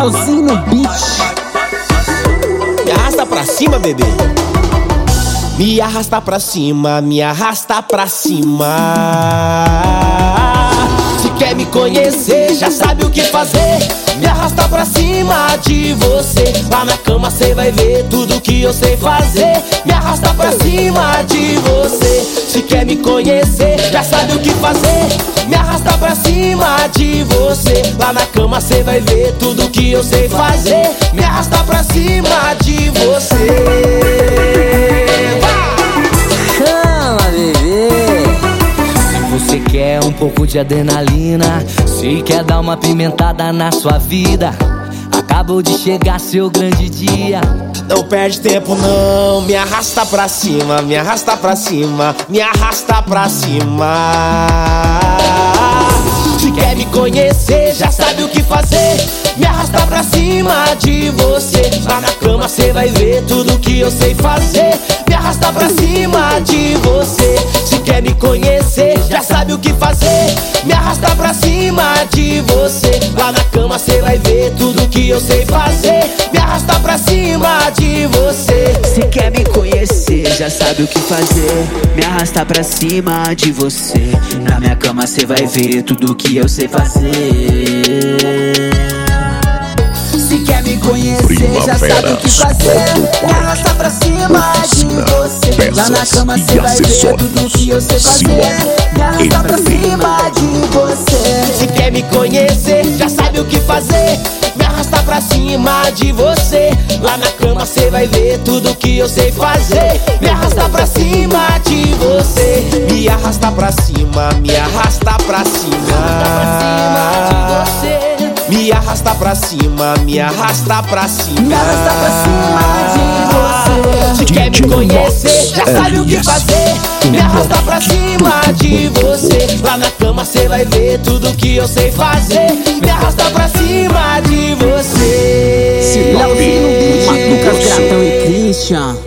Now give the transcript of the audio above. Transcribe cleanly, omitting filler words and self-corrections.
Leozinho no beat. Me arrasta pra cima, bebê. Me arrasta pra cima, me arrasta pra cima. Se quer me conhecer, já sabe o que fazer. Me arrasta pra cima de você. Lá na cama cê vai ver tudo que eu sei fazer. Me arrasta pra cima de você. Se quer me conhecer, já sabe o que fazer. Me arrasta pra cima de você. Lá na cama cê vai ver tudo que eu sei fazer. Me arrasta pra cima de você. Chama, bebê. Se você quer um pouco de adrenalina, se quer dar uma pimentada na sua vida, acabou de chegar seu grande dia. Não perde tempo não, me arrasta pra cima, me arrasta pra cima, me arrasta pra cima. Se quer me conhecer, já sabe o que fazer. Me arrasta pra cima de você. Lá na cama cê vai ver tudo que eu sei fazer. Me arrasta pra cima de você. Se quer me conhecer, já sabe o que fazer. Me arrasta pra cima de você. Lá na cama cê vai ver tudo que eu sei fazer. Me arrasta pra cima de você. Se quer me conhecer, já sabe o que fazer. Me arrasta pra cima de você. Na minha cama cê vai ver tudo que eu sei fazer. Se quer me conhecer, já sabe o que fazer. Me arrasta pra cima de você. Lá na cama cê vai ver tudo que eu sei fazer. Me arrasta pra cima de você. Se quer me conhecer, já sabe o que fazer. Me arrasta pra cima de você. Lá na cama cê vai ver tudo que eu sei fazer. Me arrasta pra cima de você. Me arrasta pra cima, me arrasta pra cima. Me arrasta pra cima, me arrasta pra cima. Me arrasta pra cima de você. Se quer me conhecer, já sabe o que fazer. Me arrasta pra cima de você. Lá na cama cê vai ver tudo que eu sei fazer. Me arrasta pra cima de você. Leozinho no beat, Lucas Gratão e Christian.